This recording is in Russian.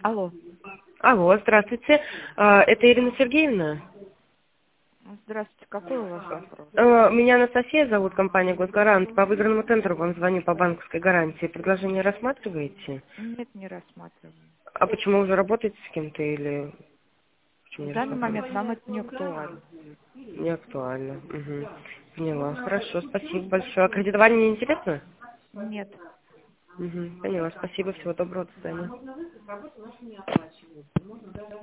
Алло. Алло, здравствуйте. Это Ирина Сергеевна? Здравствуйте. Какой у вас вопрос? Меня Анастасия зовут, компания «Госгарант». По выигранному тендеру вам звоню по банковской гарантии. Предложение рассматриваете? Нет, не рассматриваю. А почему уже работаете с кем-то или почему В не данный момент рассматриваете? нам это не актуально. Не актуально. Угу. Поняла. Хорошо, спасибо большое. А кредитование не интересно? Нет. Угу. Поняла. Спасибо. Всего доброго. До свидания.